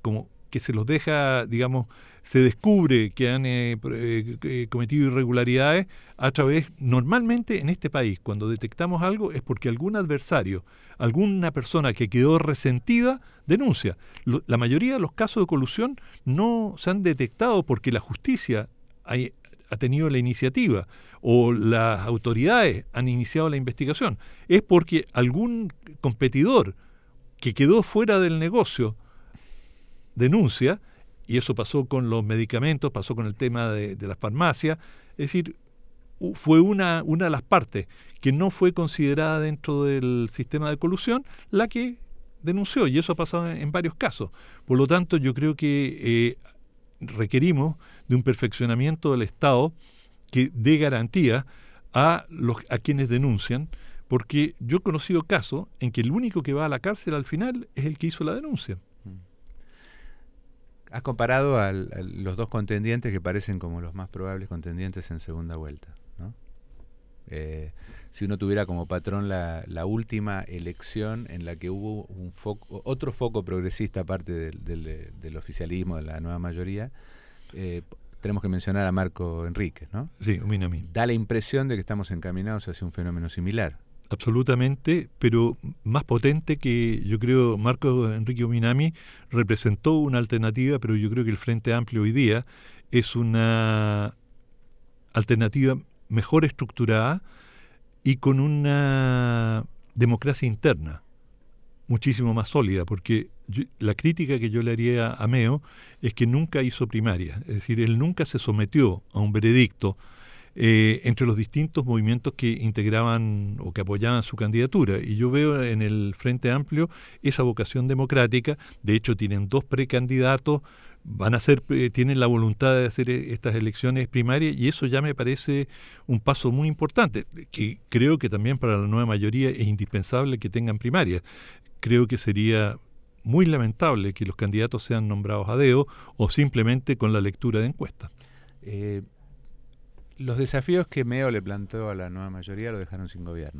que se los deja, digamos, se descubre que han eh, eh, cometido irregularidades a través, normalmente en este país, cuando detectamos algo es porque algún adversario, alguna persona que quedó resentida, denuncia. Lo, la mayoría de los casos de colusión no se han detectado porque la justicia ha, ha tenido la iniciativa o las autoridades han iniciado la investigación. Es porque algún competidor que quedó fuera del negocio denuncia. Y eso pasó con los medicamentos, pasó con el tema de, de las farmacias. Es decir, fue una, una de las partes que no fue considerada dentro del sistema de colusión la que denunció, y eso ha pasado en, en varios casos. Por lo tanto, yo creo que eh, requerimos de un perfeccionamiento del Estado que dé garantía a, los, a quienes denuncian, porque yo he conocido casos en que el único que va a la cárcel al final es el que hizo la denuncia. Has comparado a los dos contendientes que parecen como los más probables contendientes en segunda vuelta, ¿no? Eh, si uno tuviera como patrón la, la última elección en la que hubo un foco, otro foco progresista aparte del, del, del oficialismo, de la nueva mayoría, eh, tenemos que mencionar a Marco Enríquez, ¿no? Sí, Minami. Da la impresión de que estamos encaminados hacia un fenómeno similar. Absolutamente, pero más potente que yo creo Marco Enrique Minami representó una alternativa, pero yo creo que el Frente Amplio hoy día es una alternativa mejor estructurada y con una democracia interna muchísimo más sólida, porque yo, la crítica que yo le haría a Meo es que nunca hizo primaria, es decir, él nunca se sometió a un veredicto Eh, entre los distintos movimientos que integraban o que apoyaban su candidatura. Y yo veo en el Frente Amplio esa vocación democrática. De hecho, tienen dos precandidatos, van a hacer, eh, tienen la voluntad de hacer estas elecciones primarias, y eso ya me parece un paso muy importante, que creo que también para la nueva mayoría es indispensable que tengan primarias. Creo que sería muy lamentable que los candidatos sean nombrados a dedo o simplemente con la lectura de encuestas. Eh... Los desafíos que Meo le planteó a la nueva mayoría lo dejaron sin gobierno.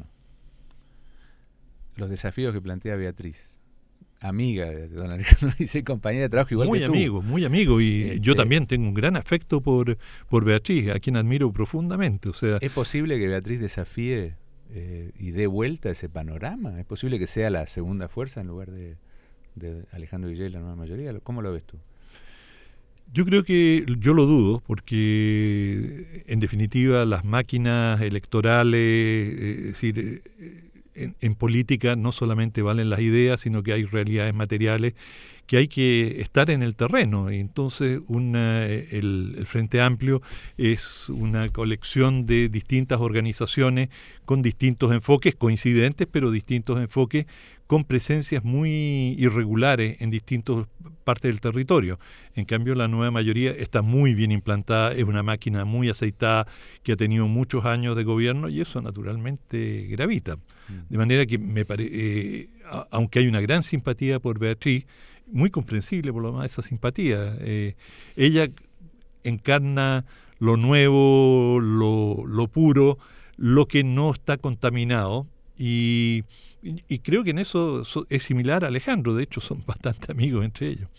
Los desafíos que plantea Beatriz, amiga de don Alejandro y compañera de trabajo igual muy que tú. Muy amigo, muy amigo, y este, yo también tengo un gran afecto por, por Beatriz, a quien admiro profundamente. O sea, ¿es posible que Beatriz desafíe eh, y dé vuelta a ese panorama? ¿Es posible que sea la segunda fuerza en lugar de, de Alejandro Guillé y la nueva mayoría? ¿Cómo lo ves tú? Yo creo que yo lo dudo, porque en definitiva las máquinas electorales, es decir, en, en política no solamente valen las ideas, sino que hay realidades materiales que hay que estar en el terreno. Y entonces una, el, el Frente Amplio es una colección de distintas organizaciones con distintos enfoques, coincidentes, pero distintos enfoques, con presencias muy irregulares en distintas partes del territorio. En cambio, la nueva mayoría está muy bien implantada, es una máquina muy aceitada que ha tenido muchos años de gobierno, y eso naturalmente gravita. De manera que, me pare, eh, a, aunque hay una gran simpatía por Beatriz, muy comprensible por lo demás esa simpatía, eh, ella encarna lo nuevo, lo, lo puro, lo que no está contaminado, y Y, y creo que en eso so, es similar a Alejandro, de hecho son bastante amigos entre ellos.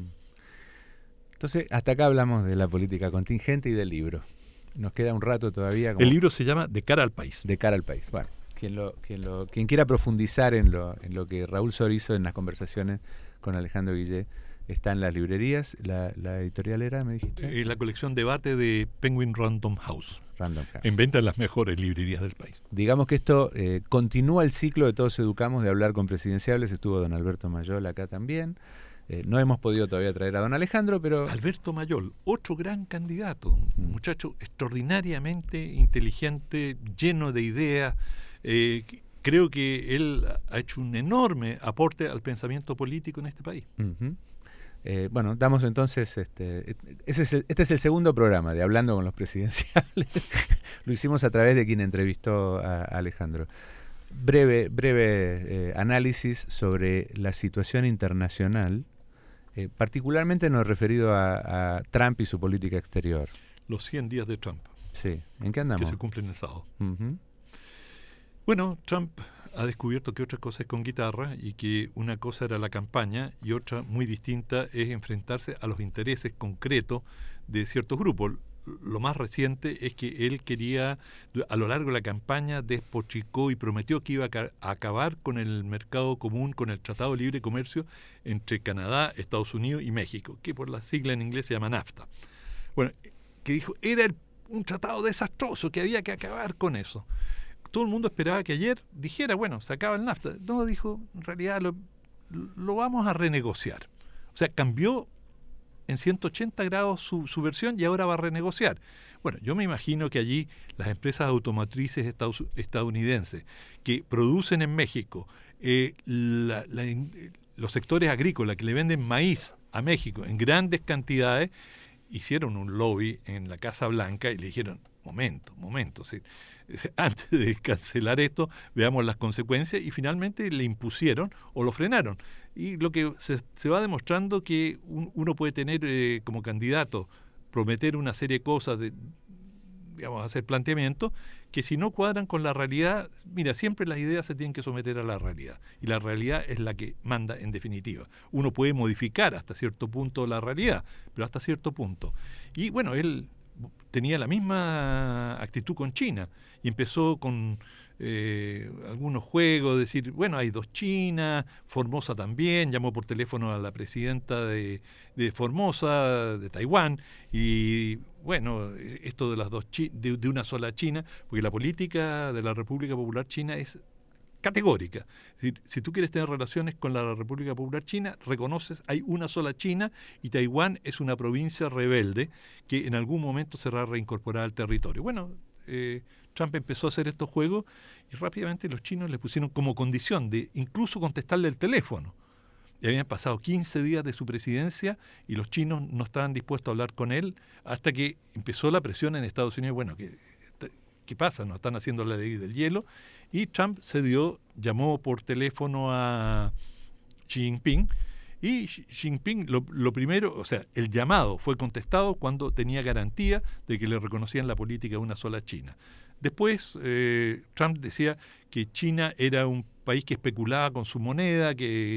Entonces, hasta acá hablamos de la política contingente y del libro. Nos queda un rato todavía. Como el libro se llama De cara al país. De cara al país. Bueno, quien, lo, quien, lo, quien quiera profundizar en lo, en lo que Raúl Sor hizo en las conversaciones con Alejandro Guillé, está en las librerías. La, la editorial era, me dijiste. Eh, la colección Debate de Penguin Random House. Random House. En venta en las mejores librerías del país. Digamos que esto eh, continúa el ciclo de Todos Educamos de hablar con presidenciables. Estuvo don Alberto Mayol acá también. Eh, no hemos podido todavía traer a don Alejandro, pero... Alberto Mayol, otro gran candidato. Un mm. muchacho extraordinariamente inteligente, lleno de ideas. Eh, creo que él ha hecho un enorme aporte al pensamiento político en este país. Uh-huh. Eh, bueno, damos entonces, este, ese es el, este es el segundo programa de Hablando con los Presidenciales. Lo hicimos a través de quien entrevistó a, a Alejandro. Breve, breve eh, análisis sobre la situación internacional, eh, particularmente en lo referido a, a Trump y su política exterior. Los cien días de Trump. Sí, ¿en qué andamos? Que se cumplen el sábado. Uh-huh. Bueno, Trump ha descubierto que otra cosa es con guitarra y que una cosa era la campaña y otra muy distinta es enfrentarse a los intereses concretos de ciertos grupos. Lo más reciente es que él quería, a lo largo de la campaña, despotricó y prometió que iba a acabar con el mercado común, con el Tratado de Libre Comercio entre Canadá, Estados Unidos y México, que por la sigla en inglés se llama NAFTA. Bueno, que dijo, era el, un tratado desastroso, que había que acabar con eso. Todo el mundo esperaba que ayer dijera, bueno, se acaba el NAFTA. No, dijo, en realidad lo, lo vamos a renegociar. O sea, cambió en ciento ochenta grados su, su versión y ahora va a renegociar. Bueno, yo me imagino que allí las empresas automotrices estados, estadounidenses que producen en México, eh, la, la, los sectores agrícolas que le venden maíz a México en grandes cantidades, hicieron un lobby en la Casa Blanca y le dijeron, momento, momento, ¿sí? Antes de cancelar esto, veamos las consecuencias, y finalmente le impusieron o lo frenaron. Y lo que se, se va demostrando que un, uno puede tener eh, como candidato, prometer una serie de cosas, de, digamos, hacer planteamientos, que si no cuadran con la realidad, mira, siempre las ideas se tienen que someter a la realidad, y la realidad es la que manda en definitiva. Uno puede modificar hasta cierto punto la realidad, pero hasta cierto punto. Y bueno, él tenía la misma actitud con China y empezó con eh, algunos juegos, decir, bueno, hay dos Chinas, Formosa también, llamó por teléfono a la presidenta de, de Formosa, de Taiwán, y bueno, esto de las dos chi- de, de una sola China, porque la política de la República Popular China es categórica. Es decir, si tú quieres tener relaciones con la República Popular China, reconoces, hay una sola China, y Taiwán es una provincia rebelde que en algún momento será reincorporada al territorio. Bueno, eh, Trump empezó a hacer estos juegos y rápidamente los chinos le pusieron como condición de incluso contestarle el teléfono. Y habían pasado quince días de su presidencia y los chinos no estaban dispuestos a hablar con él hasta que empezó la presión en Estados Unidos. Bueno, ¿qué, qué pasa? No están haciendo la ley del hielo. Y Trump se dio, llamó por teléfono a Xi Jinping, y Xi Jinping lo, lo primero, o sea, el llamado fue contestado cuando tenía garantía de que le reconocían la política de una sola China. Después eh, Trump decía que China era un país que especulaba con su moneda,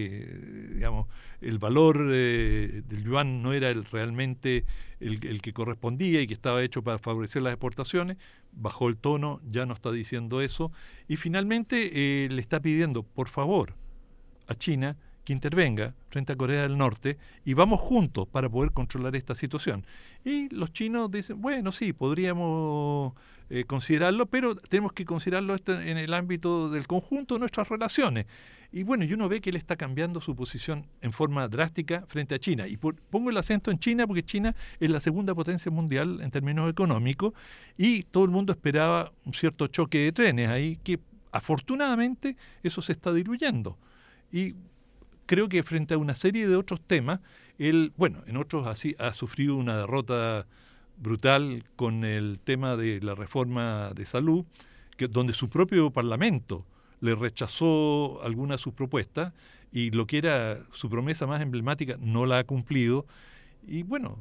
que digamos el valor eh, del yuan no era el, realmente el, el que correspondía y que estaba hecho para favorecer las exportaciones. Bajó el tono, ya no está diciendo eso, y finalmente eh, le está pidiendo, por favor, a China que intervenga frente a Corea del Norte y vamos juntos para poder controlar esta situación. Y los chinos dicen, bueno, sí, podríamos eh, considerarlo, pero tenemos que considerarlo esto en el ámbito del conjunto de nuestras relaciones. Y bueno, y uno ve que él está cambiando su posición en forma drástica frente a China. Y por, pongo el acento en China porque China es la segunda potencia mundial en términos económicos, y todo el mundo esperaba un cierto choque de trenes ahí, que afortunadamente eso se está diluyendo. Y creo que frente a una serie de otros temas, él, bueno, en otros así ha sufrido una derrota brutal con el tema de la reforma de salud, que, donde su propio Parlamento le rechazó algunas de sus propuestas, y lo que era su promesa más emblemática no la ha cumplido. Y bueno,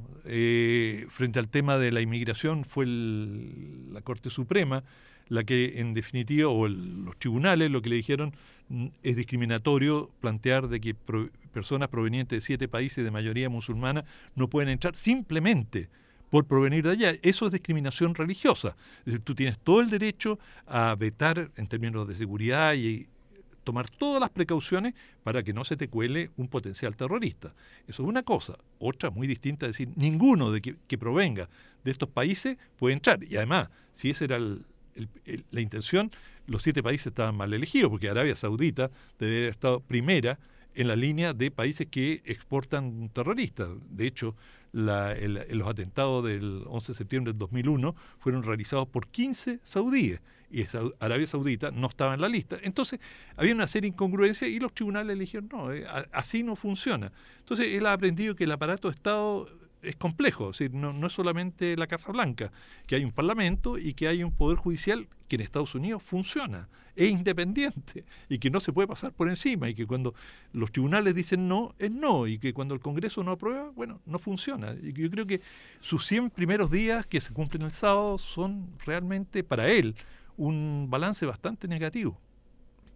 eh, frente al tema de la inmigración fue el, la Corte Suprema la que en definitiva, o el, los tribunales lo que le dijeron, es discriminatorio plantear de que pro, personas provenientes de siete países de mayoría musulmana no pueden entrar simplemente por provenir de allá. Eso es discriminación religiosa. Es decir, tú tienes todo el derecho a vetar en términos de seguridad y tomar todas las precauciones para que no se te cuele un potencial terrorista. Eso es una cosa. Otra muy distinta es decir, ninguno de que, que provenga de estos países puede entrar. Y además, si esa era el, el, el, la intención, los siete países estaban mal elegidos, porque Arabia Saudita debe haber estado primera en la línea de países que exportan terroristas. De hecho, la, el, los atentados del once de septiembre del dos mil uno fueron realizados por quince saudíes, y Arabia Saudita no estaba en la lista. Entonces, había una serie de incongruencias y los tribunales le dijeron, no, eh, así no funciona. Entonces, él ha aprendido que el aparato de Estado es complejo, es decir, no, no es solamente la Casa Blanca, que hay un parlamento y que hay un poder judicial que en Estados Unidos funciona, es independiente y que no se puede pasar por encima, y que cuando los tribunales dicen no, es no, y que cuando el Congreso no aprueba, bueno, no funciona. Y yo creo que sus cien primeros días que se cumplen el sábado son realmente para él un balance bastante negativo.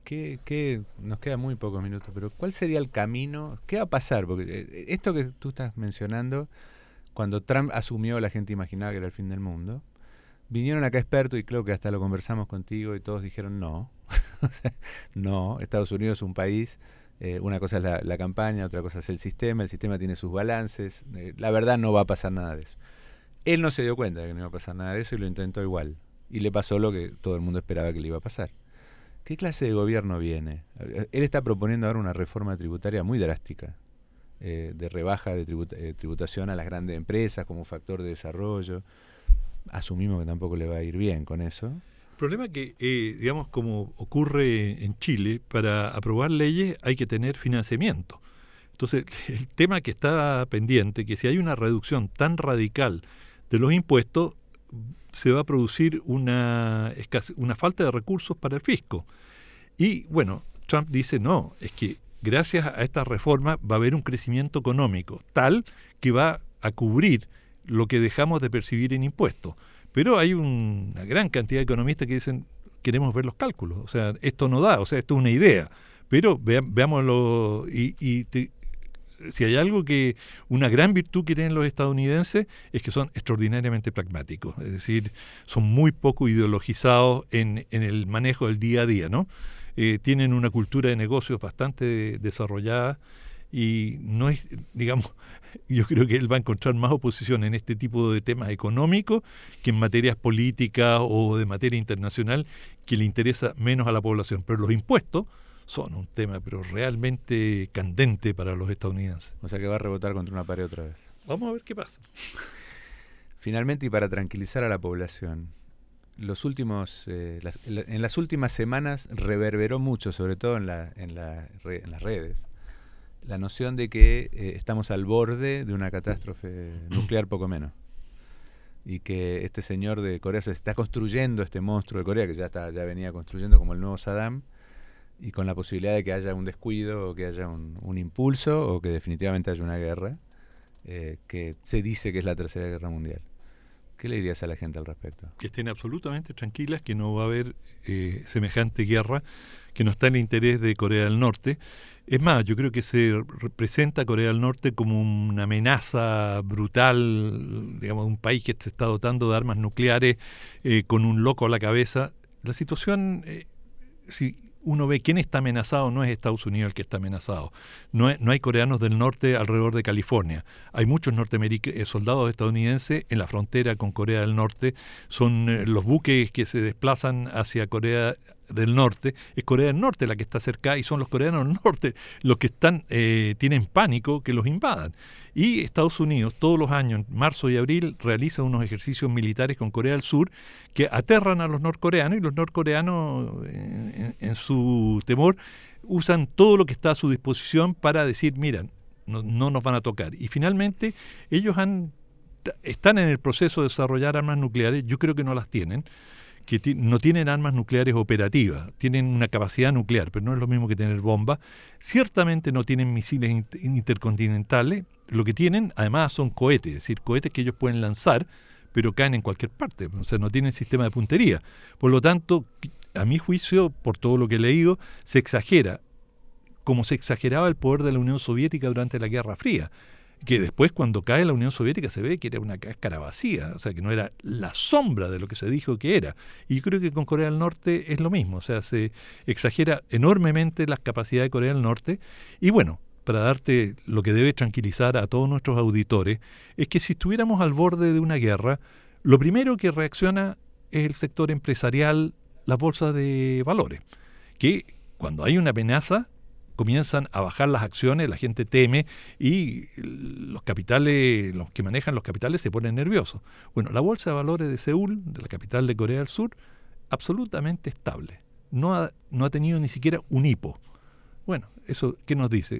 ¿qué, qué, nos quedan muy pocos minutos, pero ¿cuál sería el camino? ¿Qué va a pasar? Porque esto que tú estás mencionando, cuando Trump asumió, la gente imaginaba que era el fin del mundo. Vinieron acá expertos y creo que hasta lo conversamos contigo y todos dijeron no. O sea, no, Estados Unidos es un país, eh, una cosa es la, la campaña, otra cosa es el sistema, el sistema tiene sus balances, eh, la verdad no va a pasar nada de eso. Él no se dio cuenta de que no iba a pasar nada de eso y lo intentó igual. Y le pasó lo que todo el mundo esperaba que le iba a pasar. ¿Qué clase de gobierno viene? Él está proponiendo ahora una reforma tributaria muy drástica, eh, de rebaja de tributa, eh, tributación a las grandes empresas como factor de desarrollo. Asumimos que tampoco le va a ir bien con eso. El problema es que, eh, digamos, como ocurre en Chile, para aprobar leyes hay que tener financiamiento. Entonces, el tema que está pendiente, que si hay una reducción tan radical de los impuestos, se va a producir una, una falta de recursos para el fisco. Y, bueno, Trump dice, no, es que gracias a esta reforma va a haber un crecimiento económico tal que va a cubrir lo que dejamos de percibir en impuestos. Pero hay un, una gran cantidad de economistas que dicen, queremos ver los cálculos, o sea, esto no da, o sea, esto es una idea, pero vea, veámoslo, y, y te, si hay algo que, una gran virtud que tienen los estadounidenses, es que son extraordinariamente pragmáticos, es decir, son muy poco ideologizados en, en el manejo del día a día, ¿no? Eh, tienen una cultura de negocios bastante desarrollada, y no es, digamos, yo creo que él va a encontrar más oposición en este tipo de temas económicos que en materias políticas o de materia internacional, que le interesa menos a la población. Pero los impuestos son un tema pero realmente candente para los estadounidenses. O sea que va a rebotar contra una pared otra vez. Vamos a ver qué pasa. Finalmente, y para tranquilizar a la población, los últimos, eh, las, en las últimas semanas reverberó mucho, sobre todo en, la, en, la, en las redes, la noción de que eh, estamos al borde de una catástrofe nuclear poco menos. Y que este señor de Corea se está construyendo este monstruo de Corea, que ya está, ya venía construyendo como el nuevo Saddam, y con la posibilidad de que haya un descuido, o que haya un, un impulso, o que definitivamente haya una guerra, eh, que se dice que es la Tercera Guerra Mundial. ¿Qué le dirías a la gente al respecto? Que estén absolutamente tranquilas, que no va a haber eh, semejante guerra, que no está en el interés de Corea del Norte. Es más, yo creo que se representa a Corea del Norte como una amenaza brutal, digamos, un país que se está dotando de armas nucleares eh, con un loco a la cabeza. La situación, eh, si uno ve quién está amenazado, no es Estados Unidos el que está amenazado. No, es, no hay coreanos del norte alrededor de California. Hay muchos norteamericanos, eh, soldados estadounidenses en la frontera con Corea del Norte. Son eh, los buques que se desplazan hacia Corea del Norte. Es Corea del Norte la que está cerca y son los coreanos del norte los que están eh, tienen pánico que los invadan. Y Estados Unidos todos los años, en marzo y abril, realiza unos ejercicios militares con Corea del Sur que aterran a los norcoreanos, y los norcoreanos en, en su temor usan todo lo que está a su disposición para decir, mira, no, no nos van a tocar. Y finalmente ellos han están en el proceso de desarrollar armas nucleares. Yo creo que no las tienen, que t- no tienen armas nucleares operativas, tienen una capacidad nuclear, pero no es lo mismo que tener bombas. Ciertamente no tienen misiles inter- intercontinentales, lo que tienen además son cohetes, es decir, cohetes que ellos pueden lanzar, pero caen en cualquier parte, o sea, no tienen sistema de puntería. Por lo tanto, a mi juicio, por todo lo que he leído, se exagera, como se exageraba el poder de la Unión Soviética durante la Guerra Fría, que después cuando cae la Unión Soviética se ve que era una cáscara vacía, o sea que no era la sombra de lo que se dijo que era. Y yo creo que con Corea del Norte es lo mismo, o sea, se exagera enormemente las capacidades de Corea del Norte. Y bueno, para darte lo que debe tranquilizar a todos nuestros auditores, es que si estuviéramos al borde de una guerra, lo primero que reacciona es el sector empresarial, las bolsas de valores, que cuando hay una amenaza comienzan a bajar las acciones, la gente teme y los capitales, los que manejan los capitales se ponen nerviosos. Bueno, la bolsa de valores de Seúl, de la capital de Corea del Sur, absolutamente estable. No ha, no ha tenido ni siquiera un hipo. Bueno, ¿eso qué nos dice?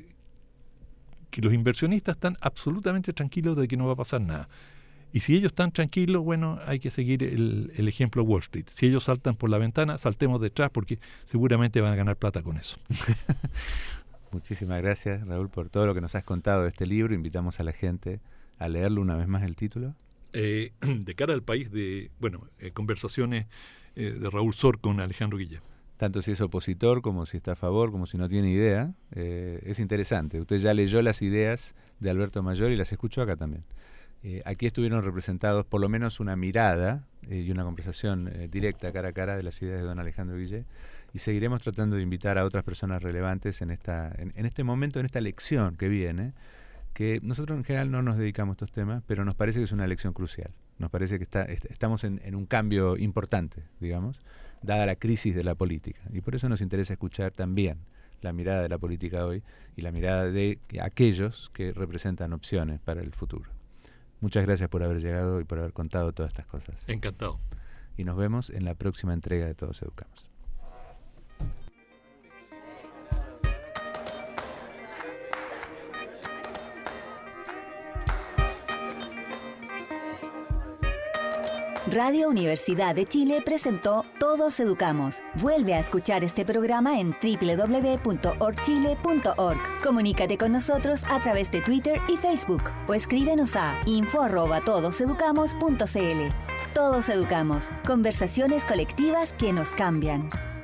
Que los inversionistas están absolutamente tranquilos de que no va a pasar nada. Y si ellos están tranquilos, bueno, hay que seguir el, el ejemplo de Wall Street. Si ellos saltan por la ventana, saltemos detrás porque seguramente van a ganar plata con eso. Muchísimas gracias, Raúl, por todo lo que nos has contado de este libro. Invitamos a la gente a leerlo una vez más, el título. Eh, de cara al país, de bueno, eh, conversaciones eh, de Raúl Sor con Alejandro Guillén. tanto si es opositor como si está a favor, como si no tiene idea. Eh, es interesante. Usted ya leyó las ideas de Alberto Mayor y las escuchó acá también. Eh, aquí estuvieron representados por lo menos una mirada eh, y una conversación eh, directa, cara a cara, de las ideas de don Alejandro Guillé, y seguiremos tratando de invitar a otras personas relevantes en, esta, en, en este momento, en esta lección que viene, que nosotros en general no nos dedicamos a estos temas, pero nos parece que es una lección crucial. Nos parece que está, est- estamos en, en un cambio importante, digamos, dada la crisis de la política. Y por eso nos interesa escuchar también la mirada de la política hoy y la mirada de aquellos que representan opciones para el futuro. Muchas gracias por haber llegado y por haber contado todas estas cosas. Encantado. Y nos vemos en la próxima entrega de Todos Educamos. Radio Universidad de Chile presentó Todos Educamos. Vuelve a escuchar este programa en doble u doble u doble u punto orgchile punto org. Comunícate con nosotros a través de Twitter y Facebook o escríbenos a info arroba todoseducamos punto cl. Todos Educamos. Conversaciones colectivas que nos cambian.